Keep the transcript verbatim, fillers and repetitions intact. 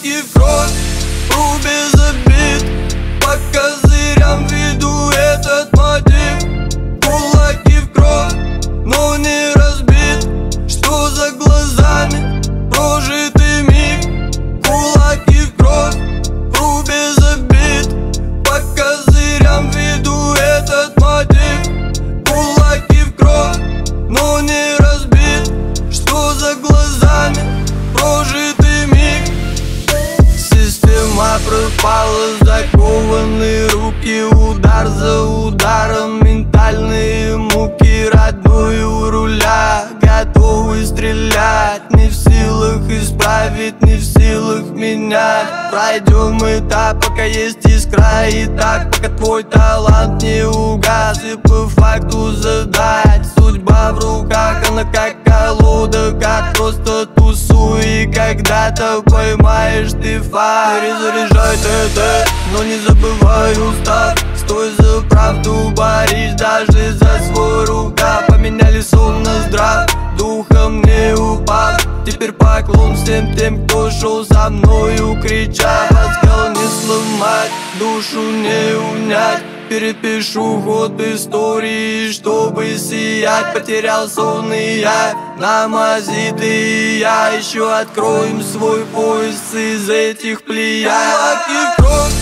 Кулаки в кровь, вру без обид, по козырям веду этот мотив. Кулаки в кровь, но не разбит, что за глазами прожитый миг. Кулаки в кровь, вру без обид, по козырям веду этот мотив. Кулаки в кровь, но не разбит, что за глазами прожитый миг. Система пропала, закованы руки, удар за ударом, ментальные муки. Родной у руля, готовы стрелять, не в силах исправить, не в силах менять. Пройдем этап, пока есть искра, и так, пока твой талант не угас. И по факту задать, судьба в руках, она как колода, как просто тусуй. И когда-то поймаешь ты фар, перезаряжай ТТ, но не забывай устав. Стой за правду, борись даже за свой рукав. Поменяли сон на здрав, духом не упав. Теперь поклон всем тем, кто шел за мною, крича: подскал не сломать, душу не унять. Перепишу ход истории, чтобы сиять. Потерял сон и я, намазит и я. Еще откроем свой пояс из этих плеяд. Кулаки в кровь,